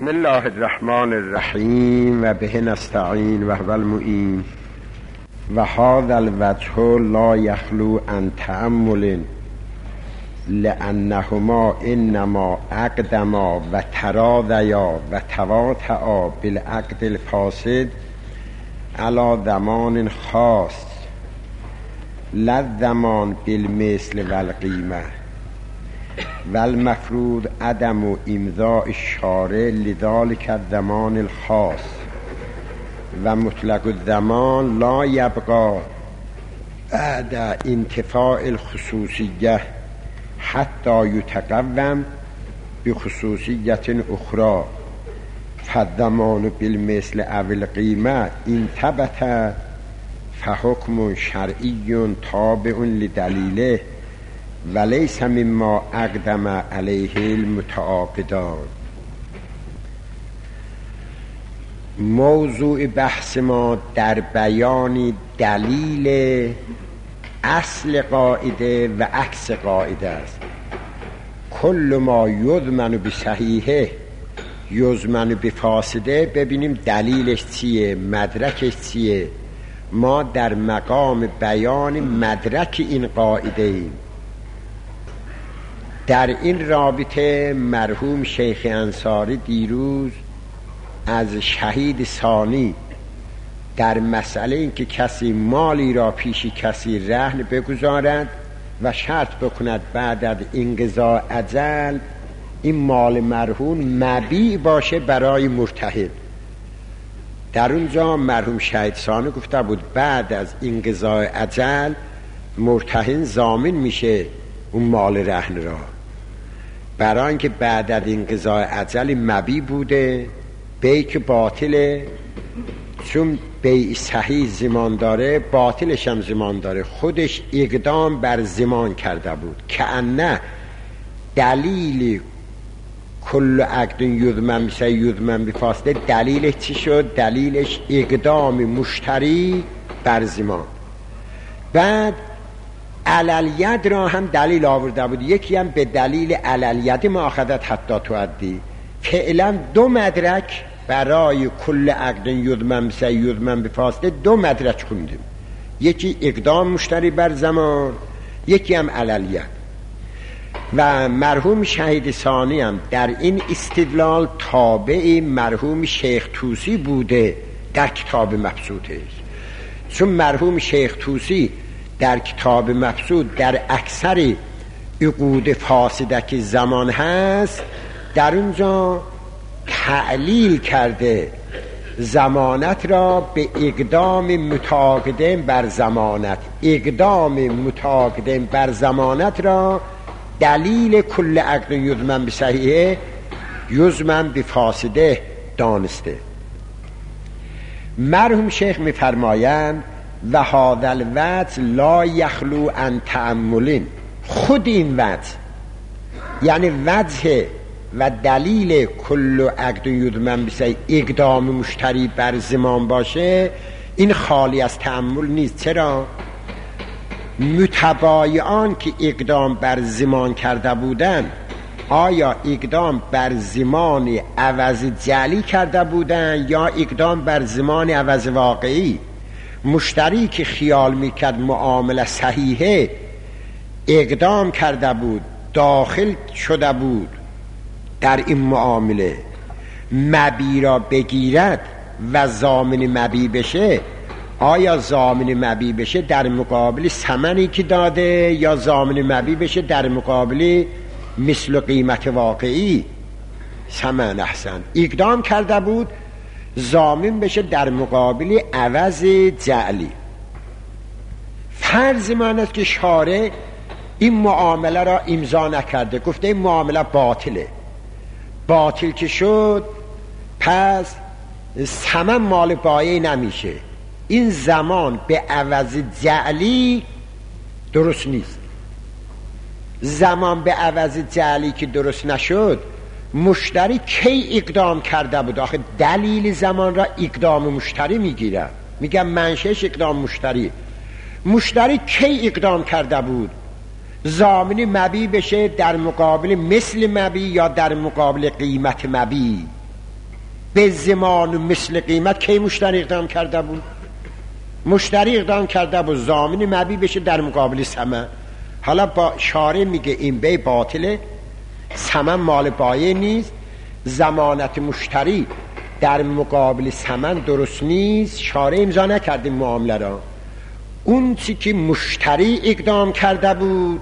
بسم الله الرحمن الرحیم و به نستعین و هو المعین و هذا الوجه لا یخلو عن تأمل لأنهما انما اقدما و تراضیا و تواطئا بالعقد الفاسد على ضمان خاص لا الضمان بالمثل و القیمه و المفروض عدم امضاء الشارع لذلك الضمان الخاص و مطلق الضمان لا یبقى بعد انتفاء الخصوصیه حتی یتقوم بخصوصیت اخرى فالضمان بالمثل او القیمه ان ثبت فحکم شرعی تابع لدلیله ولیس مما اقدم علیه المتعاقدان. موضوع بحث ما در بیان دلیل اصل قاعده و عکس قاعده است. کل ما یضمن بصحیحه یضمن بفاسده. ببینیم دلیلش چیه، مدرکش چیه. ما در مقام بیان مدرک این قاعده ایم. در این رابطه مرحوم شیخ انصاری دیروز از شهید ثانی در مسئله این که کسی مالی را پیش کسی رهن بگذارد و شرط بکند بعد از انقضاء اجل این مال مرهون مبیع باشه برای مرتهن، در اونجا مرحوم شهید ثانی گفته بود بعد از انقضاء اجل مرتهن ضامن میشه اون مال رهن را، برای اینکه بعد از انقضاء اجل مبیع بوده، بیع باطله، چون بیع صحیح زمان داره باطلش هم زمان داره، خودش اقدام بر زمان کرده بود. که انه دلیل کل عقد یضمن یضمن بفاسده دلیلش چی شد؟ دلیلش اقدام مشتری بر زمان. بعد علالید را هم دلیل آورده بود، یکی هم به دلیل علالید مؤاخذت حتی تؤدی. فعلا دو مدرک برای کل عقد یضمن یضمن بفاسده، دو مدرک خوندیم، یکی اقدام مشتری بر زمان، یکی هم علالید. و مرحوم شهید ثانی هم در این استدلال تابع مرحوم شیخ طوسی بوده در کتاب مبسوطه، چون مرحوم شیخ طوسی در کتاب مبسوط در اکثر عقود فاسده که زمان هست در اونجا تعلیل کرده ضمانت را به اقدام متعاقدین بر ضمانت. اقدام متعاقدین بر ضمانت را دلیل کل عقد یضمن بصحیحه یضمن بفاسده دانسته. مرحوم شیخ می‌فرمایند و هذا الوجه لا یخلو عن تأمل. خود این وجه یعنی وجه و دلیل کل عقد یضمن بصحیحه اقدام مشتری بر زمان باشه، این خالی از تأمل نیست. چرا؟ متبایعان که اقدام بر زمان کرده بودن، آیا اقدام بر زمان عوض جعلی کرده بودن یا اقدام بر زمان عوض واقعی؟ مشتری که خیال میکرد معامله صحیحه اقدام کرده بود، داخل شده بود در این معامله، مبیع را بگیرد و ضامن مبیع بشه، آیا ضامن مبیع بشه در مقابل ثمنی که داده یا ضامن مبیع بشه در مقابل مثل قیمت واقعی؟ ثمن احسن. اقدام کرده بود ضامن بشه در مقابل عوض جعلی. فرض من است که شارع این معامله را امضا نکرده، گفته این معامله باطله. باطل که شد پس ثمن مال بایع نمیشه، این زمان به عوض جعلی درست نیست. زمان به عوض جعلی که درست نشد، مشتری کی اقدام کرده بود؟ آخه دلیل زمان را اقدام مشتری میگیره، میگم منشأش اقدام مشتری. مشتری کی اقدام کرده بود؟ ضامن مبیع بشه در مقابل مثل مبیع یا در مقابل قیمت مبیع. به زمان مثل قیمت کی مشتری اقدام کرده بود؟ مشتری اقدام کرده بود ضامن مبیع بشه در مقابل ثمن. حالا با شارع میگه این بی باطله، ثمن مال بایع نیست، ضمانت مشتری در مقابل ثمن درست نیست. شارع امضا نکرده معامله را. اون چی که مشتری اقدام کرده بود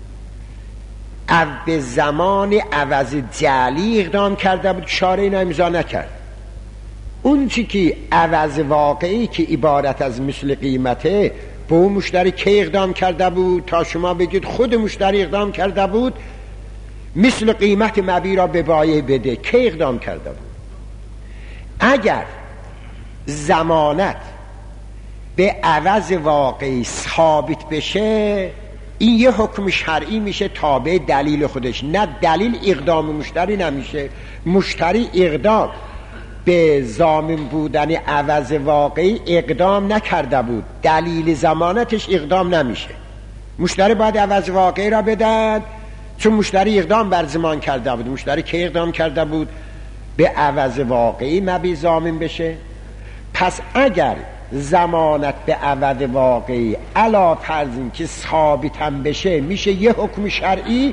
به زمان عوض جعلی اقدام کرده بود، شارع اینا امضا نکرد. اون چی که عوض واقعی که عبارت از مثل قیمته به اون مشتری که اقدام کرده بود تا شما بگید خود مشتری اقدام کرده بود مثل قیمت مبیع را به بایع بده، که اقدام کرده بود. اگر ضمانت به عوض واقعی ثابت بشه این یه حکم شرعی میشه تابع دلیل خودش، نه دلیل اقدام مشتری نمیشه. مشتری اقدام به ضامن بودن عوض واقعی اقدام نکرده بود، دلیل ضمانتش اقدام نمیشه. مشتری باید عوض واقعی را بدن چون مشتری اقدام بر ضمان کرده بود. مشتری که اقدام کرده بود به عوض واقعی مبیع ضامن بشه. پس اگر ضمانت به عوض واقعی علا فرض این که ثابت هم بشه میشه یه حکم شرعی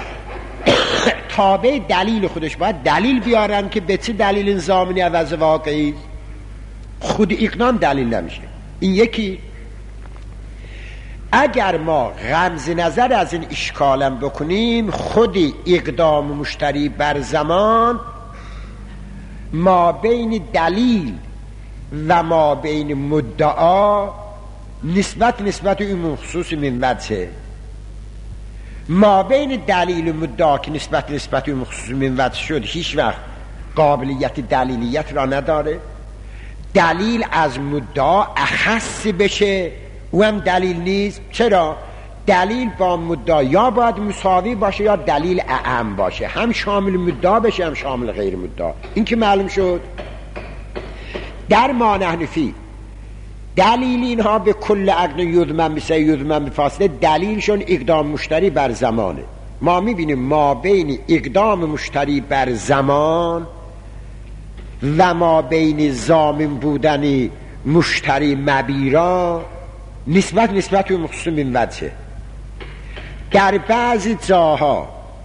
تابع دلیل خودش. باید دلیل بیارن که به چه دلیل این ضامنی عوض واقعی، خود اقدام دلیل نمیشه. این یکی. اگر ما غمز نظر از این اشکالم بکنیم خود اقدام مشتری بر زمان ما بین دلیل و ما بین مدعا نسبت این مخصوص من وجه، ما بین دلیل و مدعا که نسبت این مخصوص من وجه شد هیچ وقت قابلیت دلیلیت را نداره. دلیل از مدعا اخص بشه او هم دلیل نیست. چرا؟ دلیل با مدعا یا باید مساوی باشه یا دلیل اعم باشه، هم شامل مدعا بشه هم شامل غیر مدعا. این که معلوم شد. در ما نحن فی دلیل اینها به کل عقد یضمن بسه یضمن بفاصله، دلیلشون اقدام مشتری بر زمانه. ما میبینیم ما بین اقدام مشتری بر زمان و ما بین ضامن بودن مشتری مبیع نسبت و مخصوص من وجه. در بعضی جاها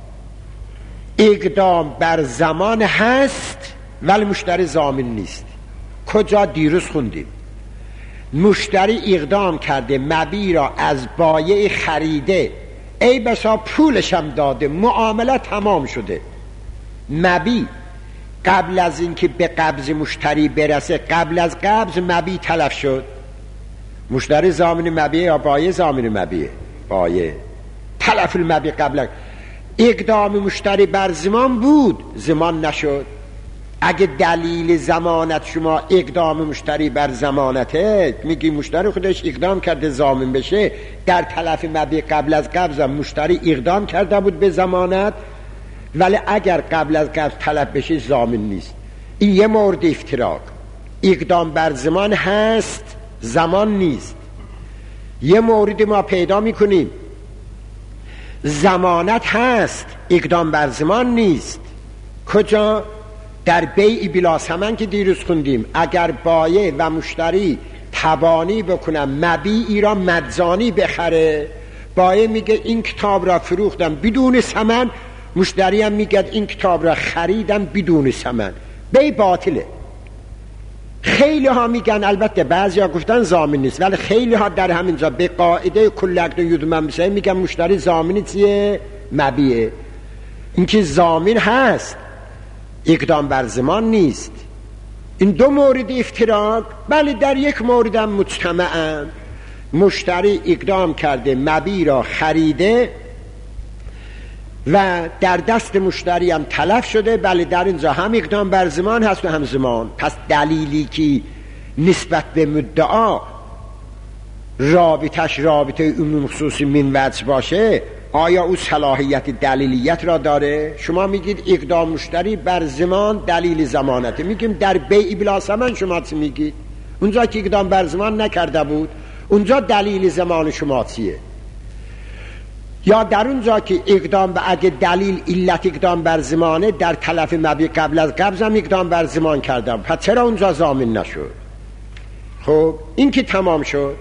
اقدام بر زمان هست ولی مشتری ضامن نیست. کجا؟ دیروز خوندیم مشتری اقدام کرده مبیع را از بایع خریده، ای بسا پولش هم داده، معامله تمام شده. مبیع قبل از اینکه به قبض مشتری برسه، قبل از قبض مبیع تلف شد. مشتری ضامن مبیع یا بایع ضامن مبیع؟ بایع. تلف المبیع قبل. اقدام مشتری بر زمان بود، زمان نشد. اگه دلیل ضمانت شما اقدام مشتری بر ضمانته، میگی مشتری خودش اقدام کرده ضامن بشه، در تلف مبیع قبل از قبض مشتری اقدام کرده بود به ضمانت، ولی اگر قبل از قبض تلف بشه ضامن نیست. این یه مورد افتراق. اقدام بر زمان هست، زمان نیست. یه مورد ما پیدا میکنیم ضمانت هست، اقدام بر زمان نیست. کجا؟ در بیع بلا ثمن که دیروز خوندیم. اگر بایع و مشتری تبانی بکنن مبیعی را مجانی بخره، بایع میگه این کتاب را فروختم بدون ثمن، مشتری هم میگه این کتاب را خریدم بدون ثمن، بیع باطله. خیلی ها میگن، البته بعضی ها گفتن ضامن نیست، ولی خیلی ها در همینجا به قاعده کل عقد یضمن بسه میگن مشتری ضامن چیه؟ مبیعه. اینکه ضامن هست، اقدام بر زمان نیست. این دو مورد افتراق. بله در یک مورد هم مجتمعن، مشتری اقدام کرده مبیع را خریده و در دست مشتری هم تلف شده، بله در اینجا هم اقدام بر زمان هست و هم زمان. پس دلیلی که نسبت به مدعا رابطه عموم خصوصی من وجه باشه، آیا او صلاحیت دلیلیت را داره؟ شما میگید اقدام مشتری بر زمان دلیل ضمانته، میگیم در بیع بلا ثمن شما چی میگید؟ اونجا که اقدام بر زمان نکرده بود، اونجا دلیل زمان شما چیه؟ یا در اونجا که اقدام به اگه دلیل علت اقدام بر زمانه، در تلف مبی قبل از قبض هم اقدام بر زمان کردم، پس چرا اونجا ضامن نشد؟ خب این که تمام شد،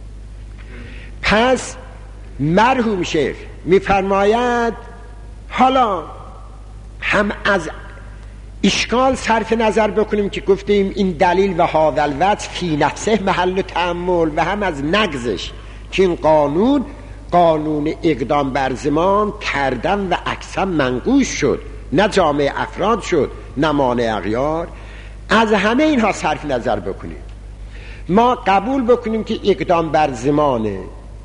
پس مرحوم شیخ میفرماید حالا هم از اشکال صرف نظر بکنیم که گفتیم این دلیل و هذا الوجه فی نفسه محل تأمل، و هم از نقضش که این قانون اقدام بر زمان کردن و اکثر منقوش شد، نه جامع افراد شد نه مانع اغیار. از همه اینها صرف نظر بکنیم، ما قبول بکنیم که اقدام بر زمانه،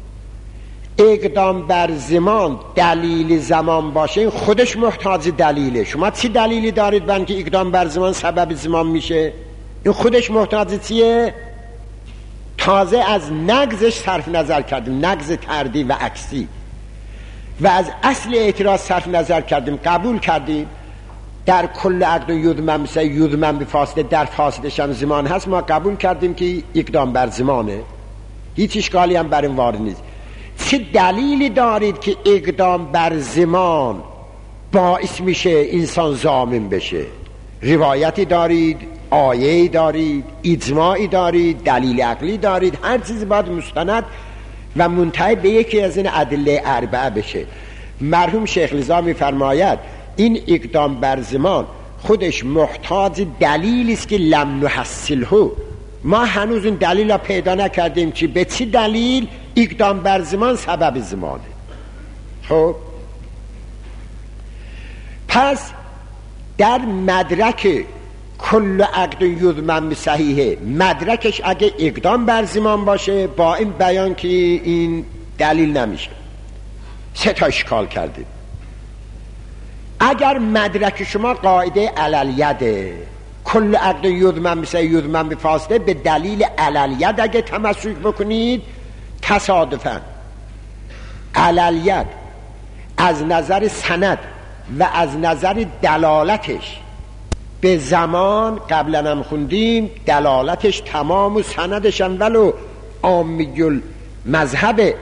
اقدام بر زمان دلیل زمان باشه، خودش محتاج دلیله. شما چی دلیلی دارید برای که اقدام بر زمان سبب زمان میشه؟ این خودش محتاج چیه؟ تازه از نقضش صرف نظر کردیم، نقض طردی و عکسی، و از اصل اعتراض صرف نظر کردیم، قبول کردیم در کل عقد یودمن مثل یودمن به فاصله، در فاصلش هم زمان هست، ما قبول کردیم که اقدام بر زمانه، هیچ اشکالی هم بر این وارد نیست. چه دلیلی دارید که اقدام بر زمان باعث میشه انسان ضامن بشه؟ روایتی دارید، آیه‌ای دارید، اجماعی دارید، دلیل عقلی دارید، هر چیزی باید مستند و منتهی به یکی از این ادله اربعه بشه. مرحوم شیخ لذا میفرماید این اقدام بر زمان خودش محتاج دلیلی است که لم نحصله، ما هنوز این دلیل را پیدا نکردیم که به چی دلیل اقدام بر زمان سبب زمانه. خب پس در مدرک کل عقد یضمن به صحیحه، مدرکش اگه اقدام بر زمان باشه، با این بیان که این دلیل نمیشه. سه تا اشکال کردیم. اگر مدرک شما قاعده عللیده، کل عقد یضمن به صحیح یضمن به فاسده، به دلیل عللیت اگه تمسک بکنید، تصادفاً عللیت از نظر سند و از نظر دلالتش به زمان، قبلا هم خوندیم دلالتش تمام و سندش هم ولو عامی مذهب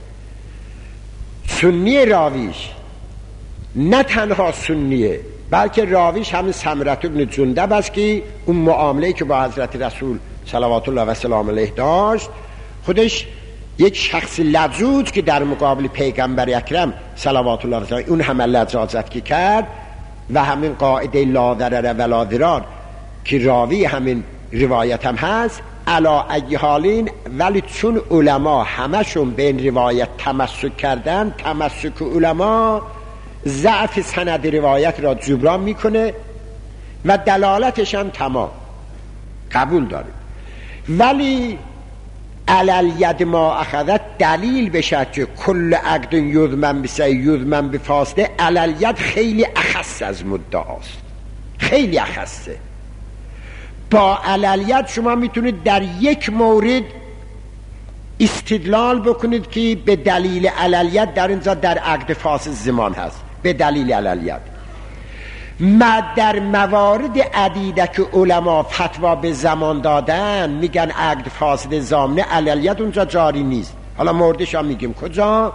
سنی راویش، نه تنها سنیه بلکه راویش همین سمرة بن جندب است که اون معامله‌ای که با حضرت رسول صلوات الله و سلام علیه داشت، خودش یک شخص لجوج که در مقابل پیغمبر اکرم صلوات الله علیه اون همه لجاجت که کرد، و همین قاعده لا ضرر ولا ضرار که راوی همین روایت هم هست، علا ای حالین، ولی چون علما همشون به این روایت تمسک کردن، تمسک علما ضعف سند روایت را جبران میکنه و دلالتش هم تمام قبول داریم. ولی علل ما اخذت دلیل بشد که کل عقد یضمن به صحیح یضمن به فاسده، علل خیلی اخص از مدعاست، خیلی اخصه. با علل شما میتونید در یک مورد استدلال بکنید که به دلیل علل در اینجا در عقد فاسد زمان هست، به دلیل علل. ما در موارد عدیده که علما فتوا به زمان دادن میگن عقد فاسد ضامنه، عللیت اونجا جاری نیست. حالا موردش هم میگیم کجا.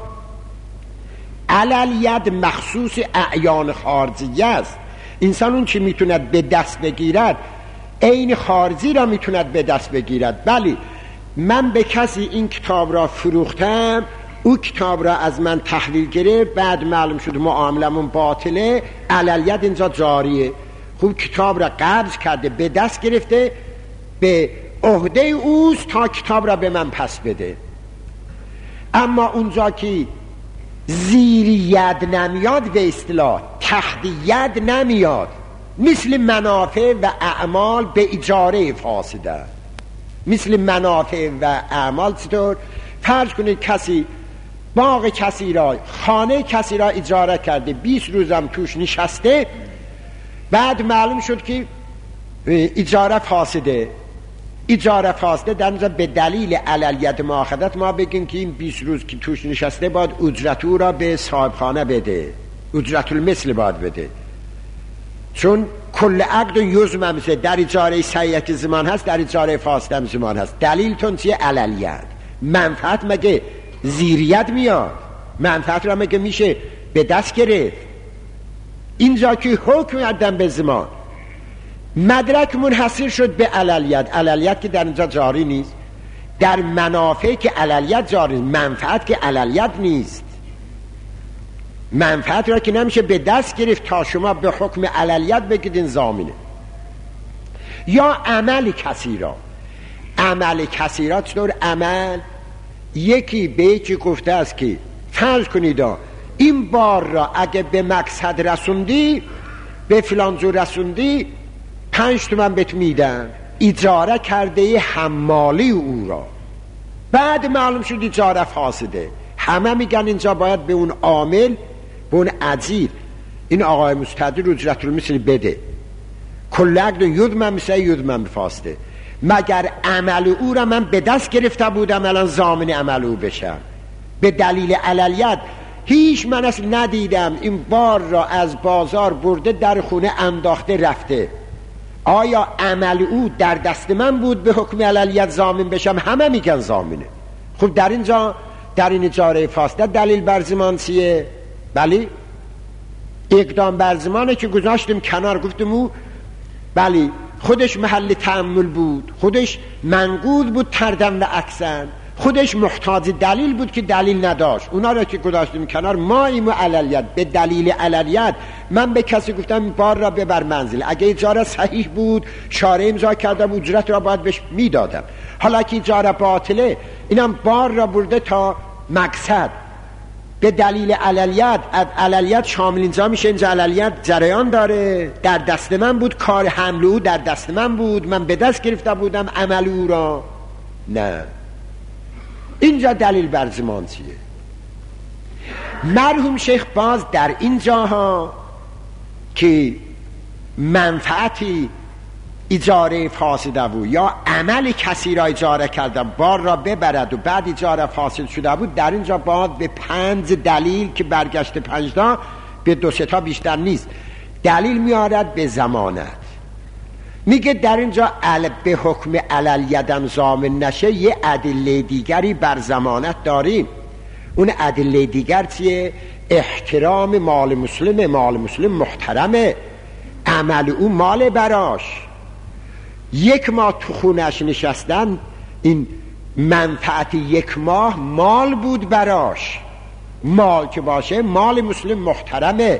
عللیت مخصوص اعیان خارجی است. انسان اون که میتوند به دست بگیرد عین خارجی را میتوند به دست بگیرد. بلی من به کسی این کتاب را فروختم، او کتاب را از من تحویل گرفت، بعد معلوم شد معاملمون باطله، عللیت اینجا جاریه. خوب کتاب را قبض کرده، به دست گرفته، به عهده اوست تا کتاب را به من پس بده. اما اونجا که زیر ید نمیاد، به اصطلاح تحت ید نمیاد، مثل منافع و اعمال به اجاره فاسده. مثل منافع و اعمال چطور؟ فرض کنید کسی باغ کسی را، خانه کسی را اجاره کرده، 20 روزم توش نشسته، بعد معلوم شد که اجاره فاسده. اجاره فاسده در نظر به دلیل عللیت مؤاخذت ما بگیم که این 20 روز که توش نشسته باید اجرت او را به صاحب خانه بده، اجرت المثل باید بده، چون کل عقد یضمن مثل در اجاره صحیح زمان هست، در اجاره فاسد زمان هست. دلیلتون چیه؟ عللیت. منفعت مگه زیریت میاد؟ منفعت را مگه میشه به دست گرفت؟ اینجا که حکم عدم به زمان مدرک منحصر شد به علیت که در اینجا جاری نیست، در منافع که علیت جاری نیست، منفعت که علیت نیست. منفعت را که نمیشه به دست گرفت تا شما به حکم علیت بگید این ضامنه. یا عمل کسی را، عمل کسی را چطور عمل؟ یکی به یکی گفته است که فرض کنید این بار را اگه به مقصد رسوندی، به فلان جو رسوندی، 5 تومن بهت میدن. اجاره کرده حمالی او را، بعد معلوم شد اجاره فاسده. همه میگن اینجا باید به اون عامل، به اون اجیر، این آقای مستاجر اجرت المثل بده. کل عقد یضمن مثل یضمن فاسده. مگر عمل او را من به دست گرفته بودم الان ضامن عمل او بشم به دلیل علیت؟ هیچ من اصلا ندیدم این بار را از بازار برده در خونه انداخته رفته. آیا عمل او در دست من بود به حکم علیت ضامن بشم؟ همه میگن ضامنه. خب در اینجا در این اجاره فاسده دلیل بر زمان چیه؟ بلی اقدام بر زمانه که گذاشتیم کنار، گفتم او بلی خودش محل تأمل بود، خودش منقود بود تردن و عکسن، خودش محتاج دلیل بود که دلیل نداشت. اونا را که گذاشتیم کنار، ما ایم و علیت به دلیل علیت من به کسی گفتم بار را ببر منزل. اگه اجاره صحیح بود شارع امضا کردم اجرت را باید بهش میدادم. حالا که اجاره باطله، اینم بار را برده تا مقصد به دلیل علیت شامل اینجا میشه. اینجا علیت جریان داره، در دست من بود، کار حمل او در دست من بود، من به دست گرفته بودم عمل او را. نه، اینجا دلیل بر زمان چیه؟ مرحوم شیخ باز در اینجاها که منفعتی اجاره فاسده بود یا عمل کسی را اجاره کردن بار را ببرد و بعد اجاره فاسد شده بود، در اینجا باید به 5 دلیل که برگشت 5 تا به 2-3 تا بیشتر نیست دلیل میارد به ضمانت. میگه در اینجا به حکم علیدم ضامن نشه، یه ادله دیگری بر ضمانت داریم. اون ادله دیگر چیه؟ احترام مال مسلم. مال مسلم محترمه، عمل او مال براش. 1 ماه تو خونش نشستن، این منفعت 1 ماه مال بود براش. مال که باشه مال مسلم محترمه.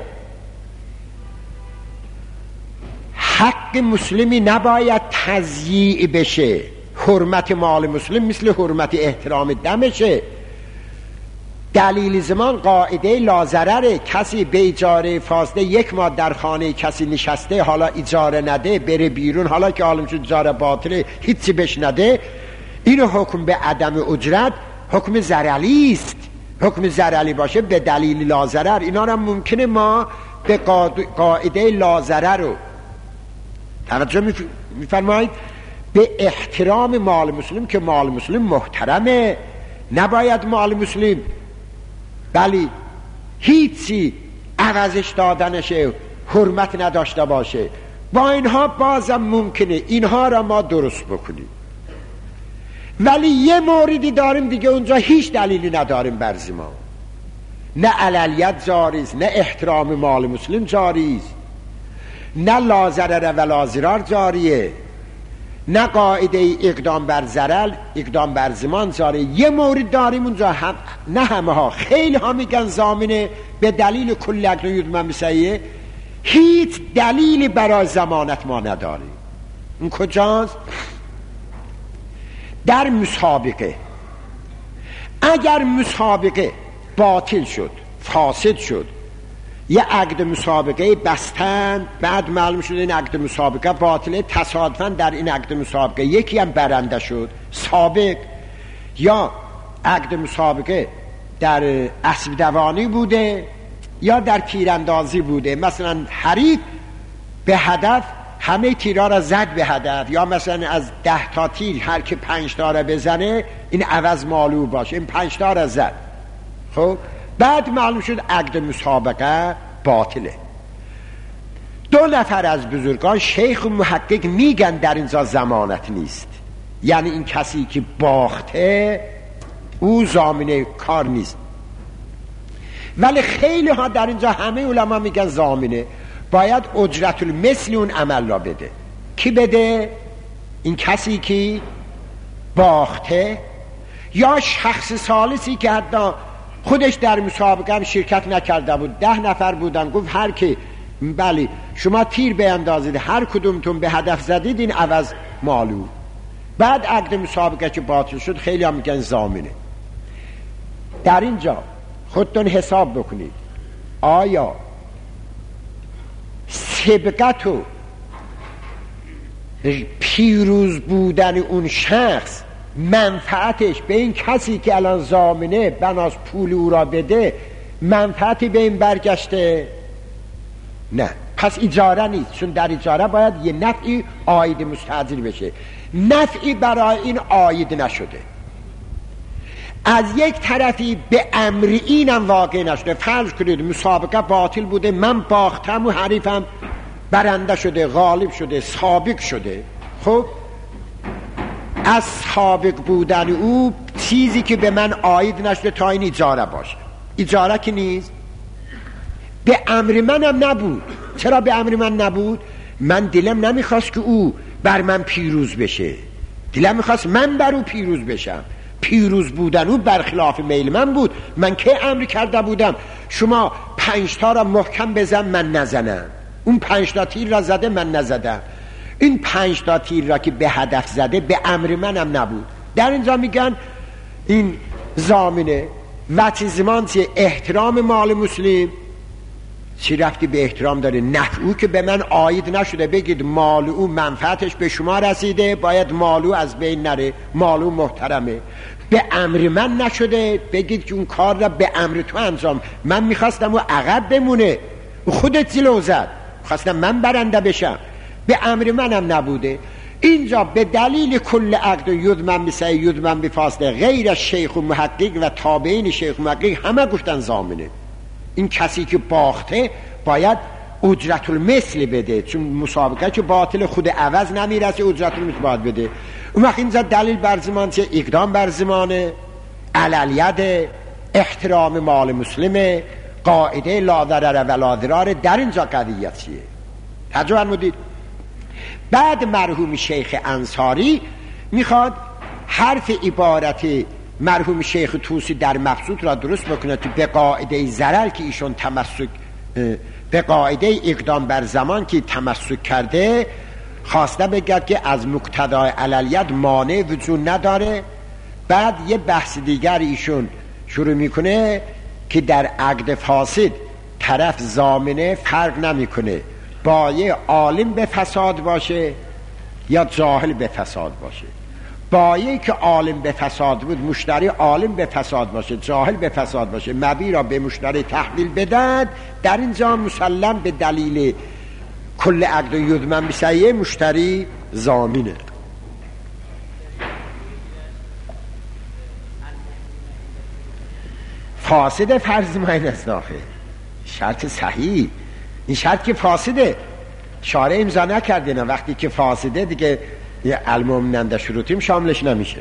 حق مسلمی نباید تضییع بشه. حرمت مال مسلم مثل حرمت احترام دمشه. دلیل زمان قاعده لازرره. کسی به اجاره فاسده 1 ماه در خانه کسی نشسته، حالا اجاره نده، بره بیرون، حالا که عالم شد اجاره باطله هیچی بش نده، اینو حکم به عدم اجرت حکم زرعی است. حکم زرعی باشه به دلیل لازرر. اینا را ممکنه ما به قاعده لازرر رو توجه میفرمایید، به احترام مال مسلم که مال مسلم محترمه، نباید مال مسلم بلی هیچی عوضش دادنشه، حرمت نداشته باشه. با اینها بازم ممکنه اینها را ما درست بکنیم. ولی یه موردی داریم دیگه اونجا هیچ دلیلی نداریم بر زمان، نه علیت جاریست، نه احترام مال مسلم جاریست، نه لازرر و لازرار جاریه، نه قاعده اقدام بر ضرر اقدام بر زمان جاریه. یه مورد داریم اونجا، نه همه ها، خیلی ها میگن ضامنه به دلیل کل عقد یضمن مثل، هیچ دلیلی برای ضمانت ما نداریم. اون کجاست؟ در مسابقه. اگر مسابقه باطل شد، فاسد شد، یه عقد مسابقه بستن، بعد معلوم شد این عقد مسابقه باطله، تصادفاً در این عقد مسابقه یکی هم برنده شد سابق، یا عقد مسابقه در اسب دوانی بوده یا در تیراندازی بوده، مثلا حریف به هدف همه تیرها را زد به هدف، یا مثلا از 10 تا تیر هر که 5 تا را بزنه این عوض مالو باشه، این 5 تا را زد. خب بعد معلوم شد عقد مسابقه باطله. 2 نفر از بزرگان شیخ و محقق میگن در اینجا ضمانت نیست، یعنی این کسی که باخته او ضامن کار نیست. ولی خیلی ها در اینجا همه علما میگن ضامنه، باید اجرت المثل اون عمل را بده. کی بده؟ این کسی که باخته یا شخص ثالثی که حتی خودش در مسابقه هم شرکت نکرده بود، 10 نفر بودن، گفت هر کی بله شما تیر بیندازید هر کدومتون به هدف زدید این عوض مالو. بعد عقد مسابقه که باطل شد خیلی هم میگن ضامنه. در اینجا خودتون حساب بکنید آیا سبقت و پیروز بودن اون شخص منفعتش به این کسی که الان ضامنه بناس پول او را بده منفعتی به این برگشته؟ نه. پس اجاره نیست، چون در اجاره باید یه نفعی عاید مستأجر بشه، نفعی برای این عاید نشده. از یک طرفی به امر اینم واقع نشده. فرض کنید مسابقه باطل بوده، من باختم و حریفم برنده شده، غالب شده، سابق شده. خب از سابق بودن او چیزی که به من عاید نشده تا این اجاره باشه. اجاره که نیست، به امر منم نبود. چرا به امر من نبود؟ من دلم نمیخواست که او بر من پیروز بشه، دلم میخواست من بر او پیروز بشم. پیروز بودن او برخلاف میل من بود. من که امر کرده بودم شما 5 تا را محکم بزن من نزنم، اون 5 تا تیر را زده من نزدم. این 5 تا تیر را که به هدف زده به امر منم نبود. در اینجا میگن این ضامنه وقتی زمان چه احترام مال مسلم چی رفتی به احترام داره؟ نفع او که به من عاید نشده. بگید مال او منفعتش به شما رسیده، باید مال او از بین نره، مال او محترمه. به امر من نشده، بگید که اون کار را به امر تو انجام. من میخواستم او عقب بمونه، خودت جلو زد، خواستم من برنده بشم، به امر منم نبوده. اینجا به دلیل کل عقد یضمن بسعی یضمن بفاصله غیر شیخ و محقق و تابعین شیخ و محقق همه گفتن ضامنه. این کسی که باخته باید اجرت المثل بده، چون مسابقه که باطل خود عوض نمیرسه، اجرت المثل باید بده. اون وقت اینجا دلیل بر زمان چه؟ اقدام بر زمانه، علالید، احترام مال مسلمه، قاعده لا ضرر ولا ضرار. در اینجا قضیت چیه؟ توجه فرمودید. بعد مرحوم شیخ انصاری میخواد حرف عبارت مرحوم شیخ طوسی در مبسوط را درست بکنه که به قاعده ضرر که ایشون تمسک، به قاعده اقدام بر زمان که تمسک کرده، خواسته بگه که از مقتضای عللیت مانع وجود نداره. بعد یه بحث دیگر ایشون شروع میکنه که در عقد فاسد طرف ضامنه فرق نمیکنه با یه عالم به فساد باشه یا جاهل به فساد باشه. بایی که عالم به فساد بود، مشتری عالم به فساد باشه، جاهل به فساد باشه، مبیع را به مشتری تحویل بدهد، در اینجا مسلم به دلیل کل عقد یضمن بسعی مشتری ضامنه. فاسد فرض معین است داخل شرط صحیح. این شرط که فاسده شارع امضا نکرده، نه وقتی که فاسده دیگه یه المؤمنین شروطیم شاملش نمیشه.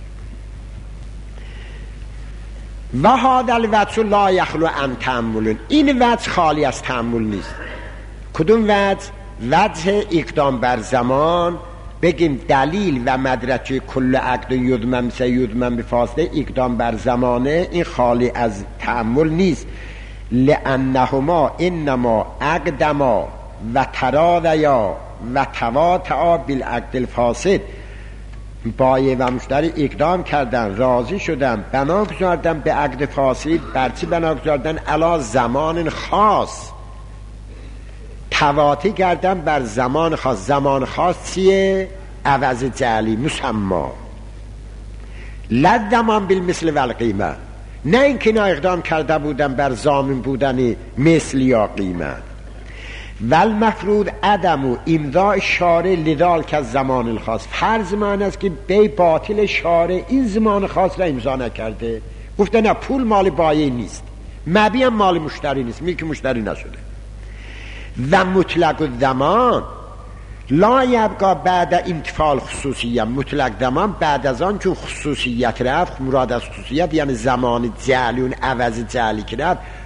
و هذا الوجه لا یخلو عن تأمل. این وجه خالی از تأمل نیست. کدوم وجه؟ وجه اقدام بر زمان. بگیم دلیل و مدرک کل عقد یضمن یضمن بفاصله اقدام بر زمانه، این خالی از تأمل نیست. لانهما انما اقدما و تراضیا و تواطعا بالعقد الفاسد. بایع و مشتری اقدام کردن، راضی شدن، بنا گذاردن به عقد فاسد. برچی بنا گذاردن؟ علا زمان خاص. تواطع کردن بر زمان خاص. زمان خاص چیه؟ عوض جعلی مسما. لزمان بالمثل والقیمه. نه اینکه اینا اقدام کرده بودن بر ضامن بودن مثل یا قیمت. والمفروض عدم و امضاء شارع لذالک از زمان الخاص. فرض من است که بی باطل شارع این زمان خاص را امضا نکرده، گفته نه پول مال بایع نیست، مبیع مال مشتری نیست، ملک مشتری نشده. و مطلق الزمان لا یبقا بعد انتفال خصوصیت. مطلق زمان بعد از آن که خصوصیت رفت، مراد از خصوصیت یعنی زمان جعلی، اون عوض جعلی که رفت،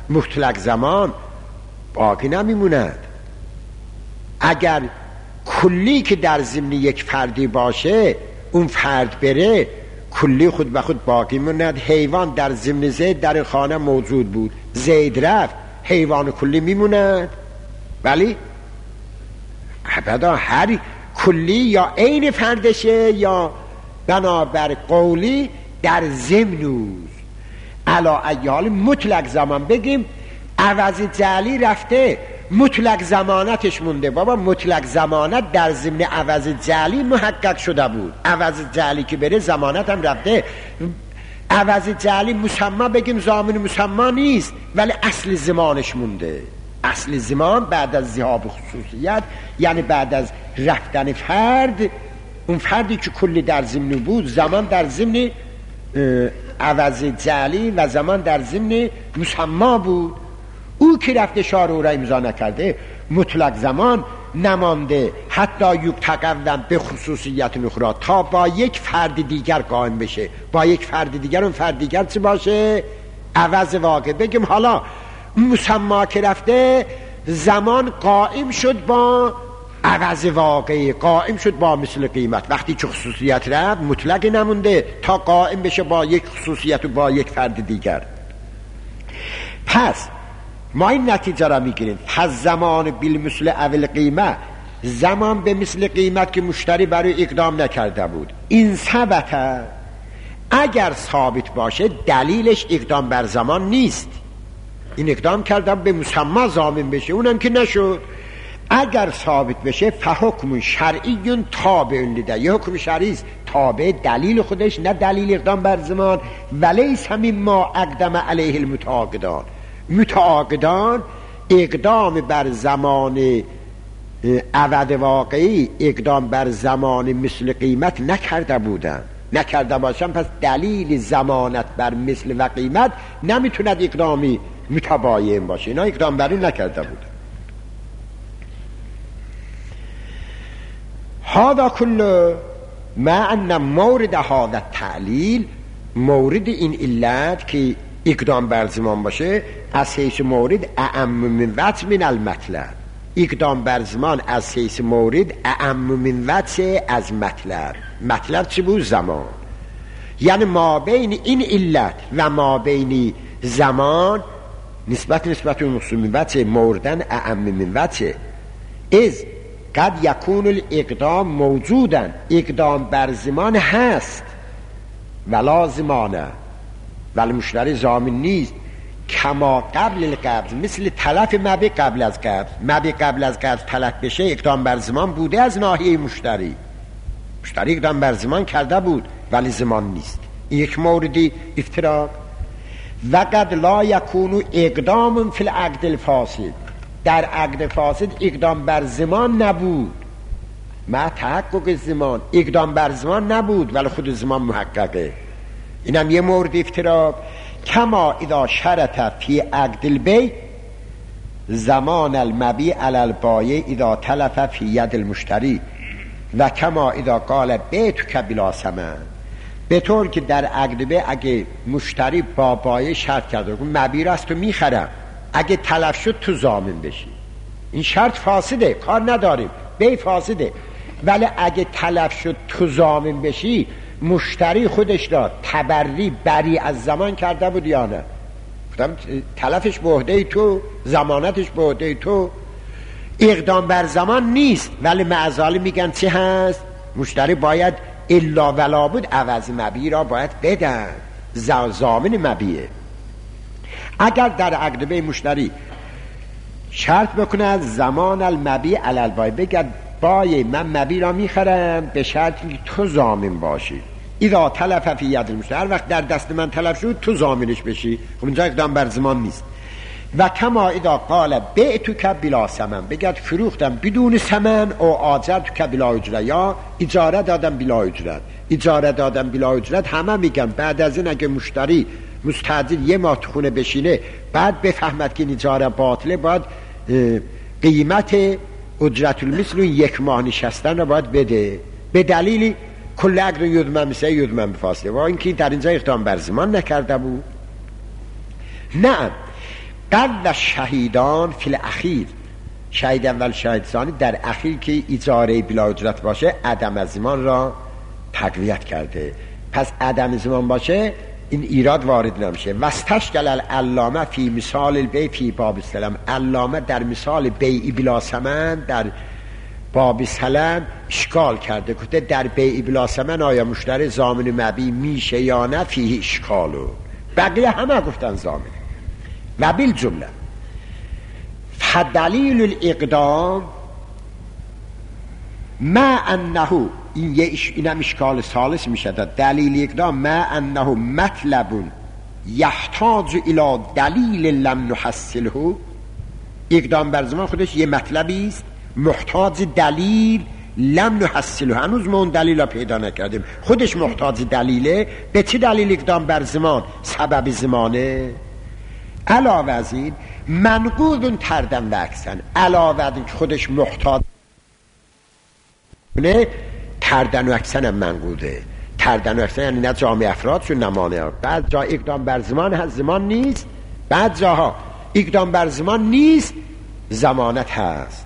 مطلق زمان باقی نمیموند. اگر کلی که در ضمن یک فردی باشه اون فرد بره، کلی خود به خود باقی موند. حیوان در ضمن زید در خانه موجود بود، زید رفت، حیوان کلی میموند؟ ولی ابدا هر کلی یا عین فردشه یا بنابر قولی در ضمن علا ایال مطلق زمان بگیم عوض جعلی رفته مطلق زمانتش مونده. بابا مطلق زمانت در ضمن عوض جعلی محقق شده بود، عوض جعلی که بره زمانت هم رفته. عوض جعلی مسمى بگیم ضامن مسمى نیست ولی اصل زمانش مونده. اصل زمان بعد از ذهاب خصوصیت یعنی بعد از رفتن فرد، اون فردی که کلی در ضمن بود زمان در ضمن عوض جعلی و زمان در ضمن مسمى بود. او که رفته شارع را امضا نکرده مطلق زمان نمانده حتی یک تقوم به خصوصیت اخرى تا با یک فرد دیگر قائم بشه. با یک فرد دیگر، اون فرد دیگر چه باشه؟ عوض واقع. بگیم حالا مسمى که رفته زمان قائم شد با عوض واقعی، قائم شد با مثل قیمت. وقتی که خصوصیت رفت مطلق نمونده تا قائم بشه با یک خصوصیت و با یک فرد دیگر. پس ما این نتیجه را میگیریم پس زمان بالمثل اول قیمه، زمان به مثل قیمت که مشتری برای اقدام نکرده بود، این ثبت اگر ثابت باشه دلیلش اقدام بر زمان نیست. این اقدام کردم به مسمى ضامن بشه، اونم که نشد. اگر ثابت بشه فحکم شرعی تابع لده، یه حکم شرعی است تابع دلیل خودش، نه دلیل اقدام بر زمان. ولیس مما اقدم علیه المتعاقدان، متعاقدان اقدام بر زمان عوض واقعی، اقدام بر زمان مثل قیمت نکرده بودن. نکرده باشن پس دلیل زمانت بر مثل و قیمت نمیتوند اقدامی متباین باشه. اینا اقدام بر این نکرده بودن. هذا کل ما ان مورد هذا التعلیل، مورد این علت که اقدام بر زمان باشه از حیث مورد اعم من وجه من المطلب. اقدام بر زمان از حیث مورد اعم من وجه از مطلب. مطلب چی بود؟ زمان. یعنی ما بین این علت و ما بین زمان نسبت مقسوم وجه موردن اعم من وجه. از قد یکون الاقدام موجودن، اقدام بر زمان هست ولا زمانه، ولی مشتری ضامن نیست. کما قبل القبض، مثل تلف مبی قبل از قبض. مبی قبل از قبض تلف بشه اقدام بر زمان بوده از ناحیه مشتری. مشتری اقدام بر زمان کرده بود ولی زمان نیست. این یک موردی افتراق. وقد لا یکون اقدام فی العقد الفاسد، در عقد فاسد اقدام بر زمان نبود. ما تحقق زمان اقدام بر زمان نبود ولی خود زمان محققه. اینم یه مورد افتراق. کما اذا شرط فی عقد البیع زمان المبیع علی البایع اذا تلف فی ید المشتری و کما اذا قال بیعتک بلا ثمن، به طور که در عقد بیع اگه مشتری با بایع شرط کرده مبیع را از تو میخرم، اگه تلف شد تو ضامن بشی، این شرط فاسده، کار نداریم، بیع فاسده. ولی اگه تلف شد تو ضامن بشی، مشتری خودش را تبری بری از زمان کرده بود یا نه؟ گفتم تلفش به عهده تو، ضمانتش به عهده تو. اقدام بر زمان نیست ولی معذالی میگن چه هست؟ مشتری باید الا ولا بود عوض مبیع را باید بدن، ضامن مبیعه. اگر در عقد بیع مشتری شرط بکنه از زمان المبیع علی البایع، بگه بایع من مبیع را میخرم به شرطی که تو ضامن باشی. اذا تلف فی ید المشتری، هر وقت در دست من تلف شد تو ضامنش بشی. خب اینجا اقدام بر زمان نیست. و کما اذا قال بعتک بلا ثمن، بگه فروختم بدون ثمن او آجرتک بلا اجره، یا اجاره دادم بلا اجرت. اجاره دادم بلا اجرت همه میگن بعد از این اگه مشتری مستعجل یه ماه تو خونه بشینه بعد بفهمد که این اجاره باطله، باید قیمت اجرت المثل یک ماه نشستن رو باید بده، به دلیلی کل عقد یدمن مثل یدمن بفاصله. و اینکه در اینجا اقدام بر زمان نکرده بود. نه قد شهیدان فی الاخیر، شهید اول شهید ثانی در اخیر که اجاره بلا اجرت باشه عدم زمان را تقویت کرده. پس عدم زمان باشه این ایراد وارد نمیشه. واستشکل العلامه فی مثال البیع فی باب السلام، علامه در مثال بیع بلا ثمن در باب سلم اشکال کرده، گفته در بیع بلا ثمن آیا مشتری ضامن مبیع میشه یا نه، فیه اشکالو. بقیه همه گفتن ضامن. و بالجمله فدلیل الاقدام ما انه، اینم اشکال ثالث میشه، دلیل اقدام ما انه مطلب یحتاج الی دلیل لم نحصله، اقدام بر زمان خودش یه مطلبی است محتاج دلیل لم نحصله، هنوز ما اون دلیل را پیدا نکردیم، خودش محتاج دلیله. به چه دلیل اقدام بر زمان؟ سبب زمانه. علاوه از این منقود تردن و اکسن، علاوه از این خودش محتاج نه، تردن و اکسن هم منقوده. تردن و اکسن یعنی نه جامع افراد چون نمانه ها. بعد جا اقدام بر زمان هست زمان نیست، بعد جاها اقدام بر زمان نیست زمانت هست.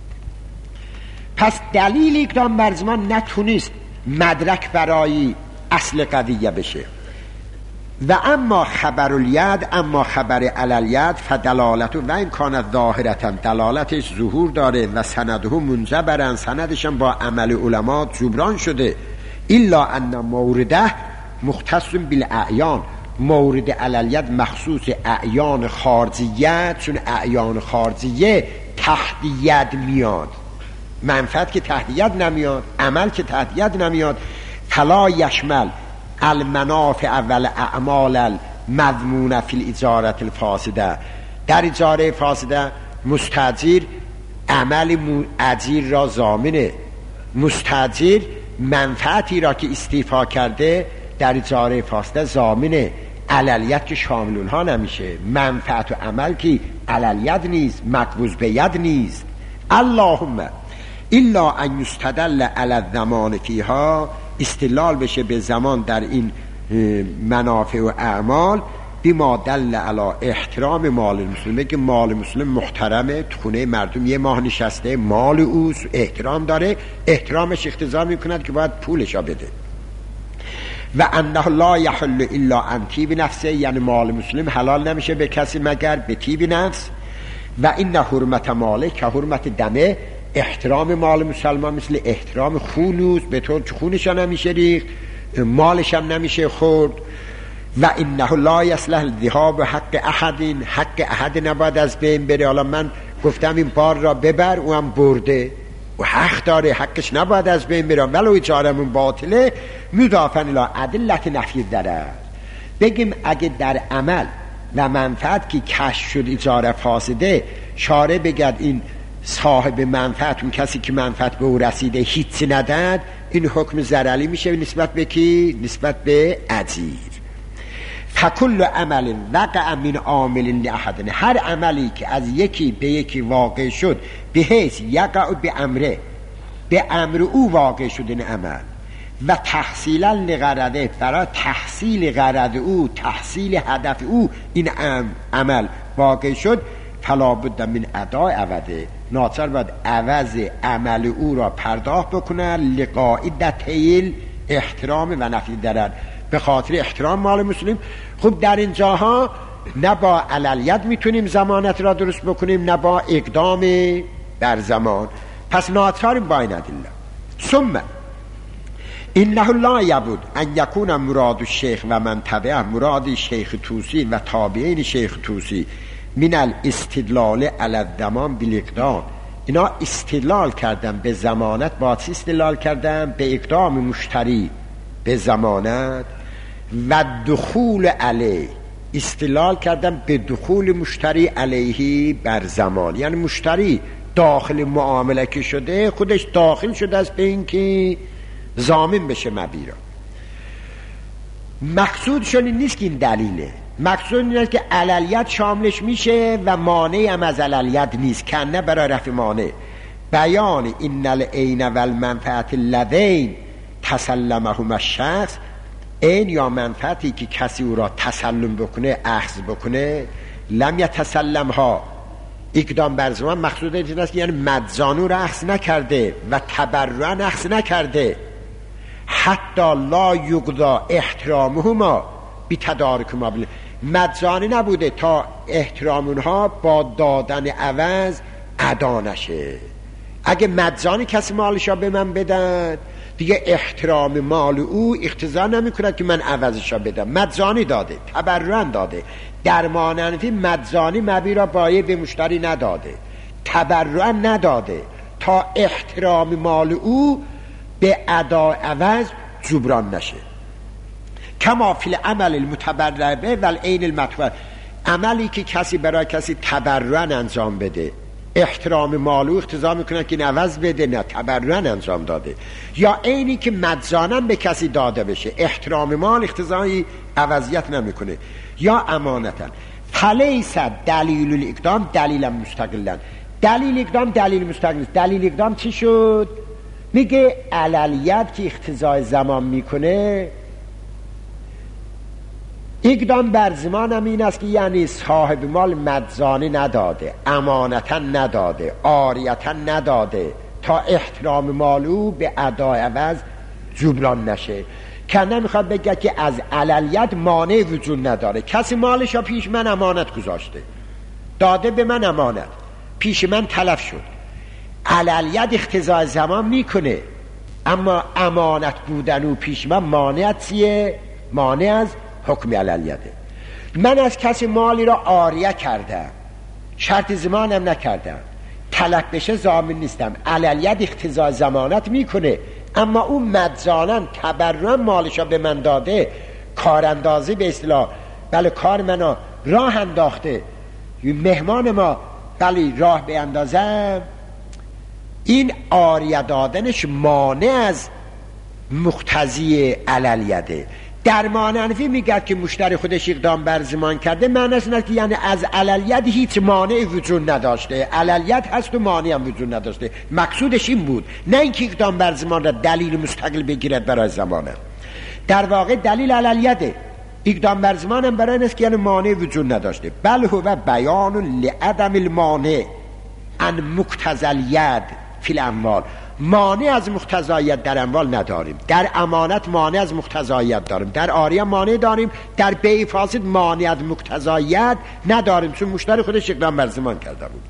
پس دلیل اقدام بر زمان نتونست مدرک برای اصل قضیه بشه. و اما خبر الید، اما خبر علالید فدلالت و این کانت ظاهرتا، دلالتش ظهور داره و سنده منجبرن، سندش هم با عمل علما جبران شده. الا ان مورده مختص بالاعیان، مورد علالید مخصوص اعیان خارجیه، چون اعیان خارجیه تحت ید میاد، منفعت که تحت ید نمیاد، عمل که تحت ید نمیاد. فلا یشمل المنافع والاعمال المضمونه فی الاجاره الفاسده، در اجاره فاسده مستاجر عمل اجیر را ضامنه، مستاجر منفعتی را که استیفا کرده در اجاره فاسده ضامنه. علالیت که شامل اونها نمیشه، منفعت و عمل که علالیت نیست، مقبوض به ید نیست. اللهم الا ان یستدل علی الضمان فیها، استدلال بشه به زمان در این منافع و اعمال، بما دل علی احترام مال المسلم، که مال مسلم محترمه، تو خونه مردم یه ماه نشسته، مال اوست، احترام داره، احترامش اقتضا میکند که باید پولش بده. و انه لا یحل الا عن طیب نفسه، یعنی مال مسلم حلال نمیشه به کسی مگر به طیب نفس. و این حرمت ماله که حرمت دمه، احترام مال مسلمان مثل احترام خونوست، به طور که خونش نمیشه ریخت، مالش هم نمیشه خورد. و انه لا یصلح الذهاب حق احد، حق احد نباید از بین بره. حالا من گفتم این بار را ببر، او هم برده و حق داره، حقش نباید از بین بره، ولو اجارمون باطله. مضافاً الی ادله نفی ضرر، بگیم اگه در عمل و منفعت که کشف شد اجاره فاسده، شارع بگد این صاحب منفعت، اون کسی که منفعت به او رسیده هیچی نداد، این حکم ضرری میشه نسبت به کی؟ نسبت به اجیر. فکل عمل وقع من عامل لاحد، هر عملی که از یکی به یکی واقع شد، به حیث یقع به امره، به امر او واقع شد این عمل، و تحصیلا لغرضه، برای تحصیل غرض او، تحصیل هدف او این عمل واقع شد، فلا بد من اداء عوضه، ناچار باید عوض عمل او را پرداخت بکنه، لقاعدتیل احترام و نفی ضرر، به خاطر احترام مال مسلم. خب در این جاها نه با علالیت میتونیم ضمانت را درست بکنیم، نه با اقدام در زمان، پس ناچاریم با این ادله. ثم انه لا یبود ان یکون مراد الشیخ و من تبعه، مراد شیخ توسی و تابعین شیخ توسی من الاستدلال علی الضمان بالاقدام، اینا استدلال کردن به ضمانت، با چی استدلال کردن؟ به اقدام مشتری به ضمانت، و دخول علیه، استدلال کردن به دخول مشتری علیه بر زمان، یعنی مشتری داخل معامله که شده، خودش داخل شده است به این که ضامن بشه مبیع را. مقصودشون این نیست که این دلیله، مقصود این است که علالیت شاملش میشه و مانعی هم از علالیت نیست، کنه برای رفع مانع. بیان این العین و المنفعت اللذین تسلمهما الشخص، این یا منفعتی که کسی او را تسلم بکنه، اخذ بکنه، لم یتسلم ها، اقدام بر زمان مقصود این است که یعنی مدزانو را اخذ نکرده و تبرعا اخذ نکرده، حتی لا یقضا احترامهما بی تدارک ما، مدزانی نبوده تا احترام اونها با دادن عوض ادا نشه. اگه مدزانی کسی مالشا به من بدن دیگه احترام مال او اقتضا نمی کند که من عوضشا بدم. مدزانی داده، تبرعا داده. در ماننفی مدزانی مبی را بایع به مشتری نداده، تبرعا نداده تا احترام مال او به ادا عوض جبران نشه. کما فی العمل المتبرع و العین المدفوع، عملی که کسی برای کسی تبرعا انجام بده احترام مالو اقتضا میکنه که عوض بده، نه تبرعا انجام داده، یا عینی که مدزانن به کسی داده بشه احترام مال اقتضای عوضیت نمیکنه، یا امانتا. فلیس دلیل الاقدام دلیلا مستقلا، دلیل اقدام دلیل مستقل. دلیل اقدام چی شد؟ میگه علیت که اقتضای زمان میکنه، اقدام بر زمان هم این است که یعنی صاحب مال مدزانی نداده، امانتا نداده، عاریتا نداده تا احترام مالو به ادای عوض جبران نشه. که نمیخواد بگه که از علیت مانع وجود نداره. کسی مالش را پیش من امانت گذاشته، داده به من امانت، پیش من تلف شد، علیت اقتضای زمان میکنه، اما امانت بودن و پیش من مانع چیه؟ مانع از حکم علیته. من از کسی مالی را عاریه کردم، شرط زمانم نکردم، تلف بشه ضامن نیستم، علیت اقتضای ضمانت میکنه، اما اون مدزانن تبرعا مالشا به من داده، کاراندازی به اصطلاح، بله کار منو راه انداخته، مهمان ما بله راه بیندازم، این عاریه دادنش مانع از مقتضی علیته. در ماننفی میگه که مشتری خودش اقدام بر زمان کرده، معنیش نه که یعنی از علیت هیچ مانع وجود نداشته، علیت هست و مانع هم وجود نداشته. مقصودش این بود، نه اینکه اقدام بر زمان را دلیل مستقل بگیرد برای زمانه. در واقع دلیل علیته، اقدام بر زمان هم برای نیست که یعنی مانع وجود نداشته، بل هو بیان لعدم المانع ان مقتضی الید فی الاموال. مانع از مقتضایت در اموال نداریم، در امانت مانع از مقتضایت داریم، در عاریه مانع داریم، در بیع فاسد مانع از مقتضایت نداریم، چون مشتری خودش اقدام بر زمان کرده بود.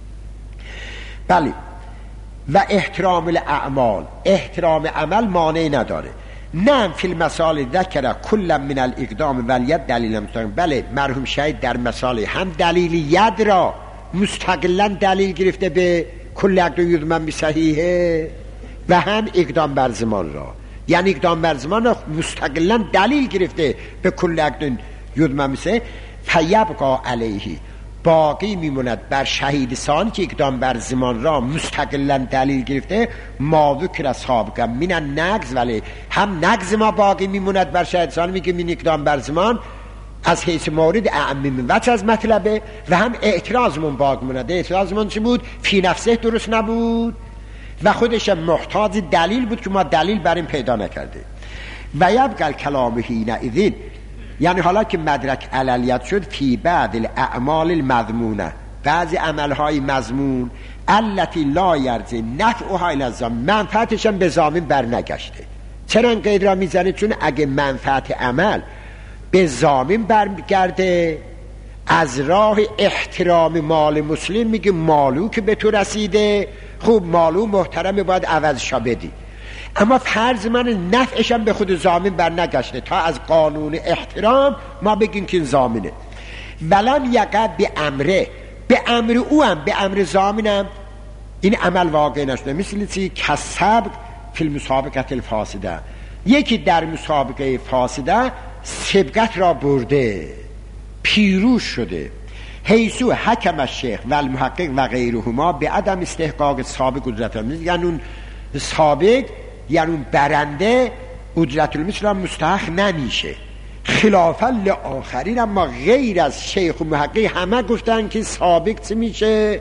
بله. و احترام الاعمال، احترام عمل مانع نداره. نه فی المسائل ذکر کل من الاقدام والید دلیل مستقل. بله مرحوم شهید در مسائل هم دلیل ید را مستقلا دلیل گرفته به کل اقدام یضمن بصحیحه و هم اقدام بر زمان را، یعنی اقدام بر زمان را مستقلا دلیل گرفته به کل اقدام یضمن بصحیحه. فیبقا علیه، باقی میموند بر شهید ثانی که اقدام بر زمان را مستقلا دلیل گرفته، ما ذکر سابقا من النقض، ولی هم نقض ما باقی میموند بر شهید ثانی، میگه من اقدام بر زمان از حیث مورد اعمیم وچ از مطلبه، و هم اعتراضمون باقی مونده. اعتراضمون چی بود؟ فی نفسه درست نبود و خودش محتاج دلیل بود که ما دلیل بر این پیدا نکرده. و یبقى الکلام حینئذ، یعنی حالا که مدرک علیت شد، فی بعض الاعمال المذمونه، بعضی عملهای مذمون، التي لا یرجع نفعها الی الضامن، منفعتش هم به ضامن بر نگشته. چرا این قید را میزنه؟ چون اگه منفعت عمل به ضامن برگرده، از راه احترام مال مسلم میگه مالو که به تو رسیده، خوب مالو محترمه، باید عوضشا بدی، اما فرض من نفعشم به خود ضامن بر نگشته، تا از قانون احترام ما بگیم که این ضامنه. ولم یقع به امره، به امر او هم به امر ضامنم این عمل واقع نشده. مثل چی؟ کسب فی المسابقه الفاسده، یکی در مسابقه فاسده سبقت را برده، پیروز شده، حیثو حکم الشیخ و المحقق و غیرهما به عدم استحقاق سابق اجرت المثل، یعنی اون سابق یعنی اون برنده اجرت المثل مستحق نمیشه، خلافا لآخرین. اما غیر از شیخ و محقق همه گفتن که سابق چه میشه؟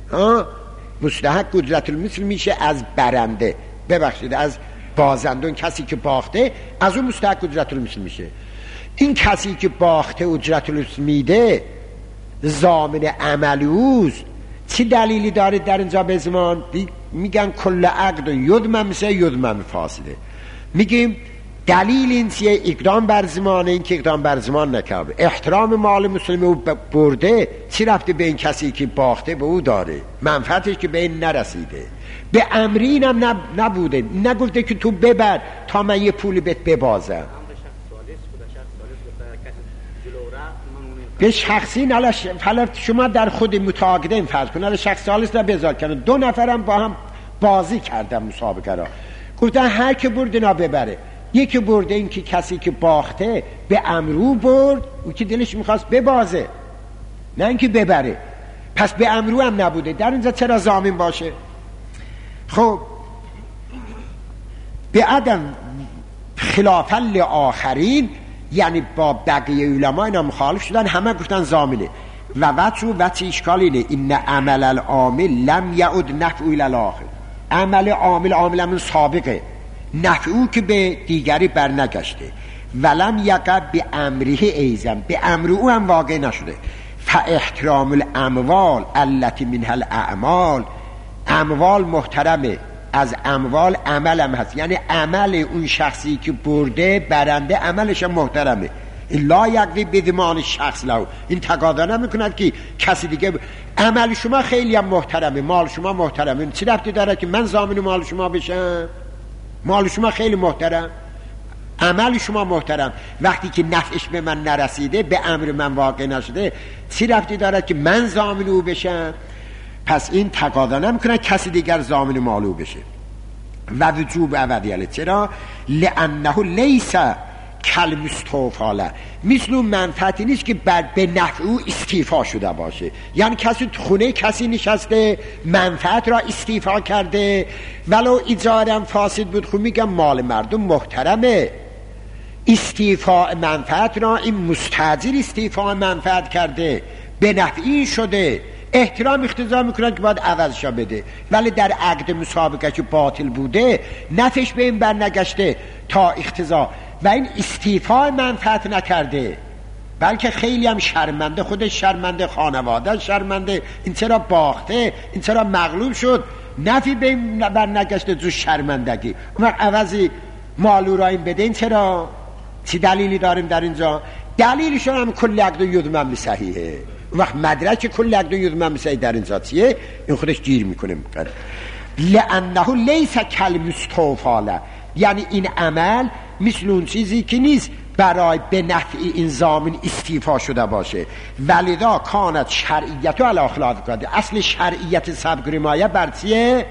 مستحق اجرت المثل میشه از برنده، ببخشید از بازنده. اون کسی که باخته از اون مستحق اجرت المثل میشه. این کسی که باخته اجرت المثل میده ضامن عملی اوست، چه دلیلی داره در اینجا به زمان؟ میگن کل عقد یدمن مثل یدمن فاسده. میگیم دلیل این چیه؟ اقدام بر زمانه، این که اقدام بر زمان نکرده، احترام مال مسلم او برده، چی رفته به این کسی که باخته به او داره، منفعتش که به این نرسیده. به امرین هم نبوده، نگفته که تو ببر تا من یه پولی بهت ببازم. به شخصی حالا شما در خود متعاقدین فرض کن، حالا شخص ثالث را بذار کنن، 2 نفرم با هم بازی کردن مسابقه را، گفتن هر که برد اینا ببره. یکی برده، این که کسی که باخته به امرو برد، او که دلش میخواست ببازه نه اینکه ببره، پس به امرو هم نبوده. در اینجا چرا ضامن باشه؟ خب به عدم خلافا لآخرین، یعنی با بقیه علما اینا مخالف شدن، همه گفتن ضامنه. و وچه اشکال اینه، این عمل العامل لم یعد نفعو الی الاخر. عمل عامل همون سابقه، نفعو که به دیگری بر نگشته. ولم یقع به امره ایزم، به امر او هم واقع نشده. فاحترام الاموال التي منها الاعمال، اموال محترمه، از اموال عمل هم هست، یعنی عمل اون شخصی که برده برنده عملش هم محترمه. لا یقضی بضمان شخص له، این تقاضا نمیکند که کسی دیگه عمل شما خیلی هم محترمه، مال شما محترمه، چه ربطی داره که من ضامن مال شما بشم؟ مال شما خیلی محترم، عمل شما محترم، وقتی که نفعش به من نرسیده، به امر من واقع نشده، چه ربطی داره که من ضامن او بشم؟ پس این تقاضا نمیکنه کسی دیگر ضامن مال او بشه. و وجوب عوضیه، چرا؟ لانه لیس کالمستوفاله، مثل اون منفعتی نیست که به نفع او استیفا شده باشه، یعنی کسی تو خونه کسی نشسته منفعت را استیفا کرده، ولو ایجارم فاسد بود، خب میگم مال مردم محترمه، استیفا منفعت را این مستاجر استیفا منفعت کرده، به نفعی شده، احترام اختزا میکنن که باید عوضشا بده. ولی در عقد مسابقه که باطل بوده، نفعش به این بر نگشته تا اختزا و این استیفا منفعت نکرده، بلکه خیلی هم شرمنده، خودش شرمنده، خانواده شرمنده، این چرا باخته، این چرا مغلوب شد، نفعی به این بر نگشته، جو شرمندگی. اون وقت عوضی مالو را این بده، این چرا؟ چی دلیلی داریم در اینجا؟ دلیلشون هم کل عقد و یدمن به صحیحه. اون وقت مدرک کل عقد و یدمن به صحیح در اینجا چیه؟ این خودش گیر میکنه. لانه لیس کالمستوفاله، یعنی این عمل مثل اون چیزی که نیست برای به نفع این ضامن استیفا شده باشه. ولذا کانت شرعیت و الاخلاف قاعده، اصل شرعیت سبق رمایه بر چیه؟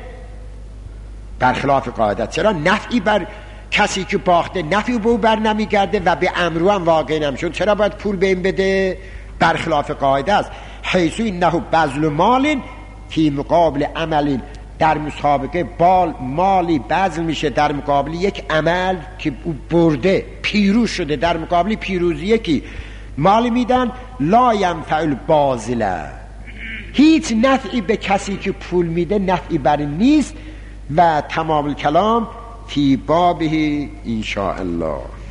برخلاف قاعده. چرا؟ نفعی بر کسی که باخته نفعی به او بر نمیگرده و به امرو هم واقع نمیشون، چرا باید پول به این بده؟ برخلاف قاعده است. حیث انه بذل مال فی مقابل عمل، در مسابقه مالی بذل میشه در مقابل یک عمل که برده پیروز شده، در مقابل پیروزی که مالی میدن، لا ینفع الباذل، هیچ نفعی به کسی که پول میده نفعی بر نیست. و تمام الکلام فی بابه ان شاء الله.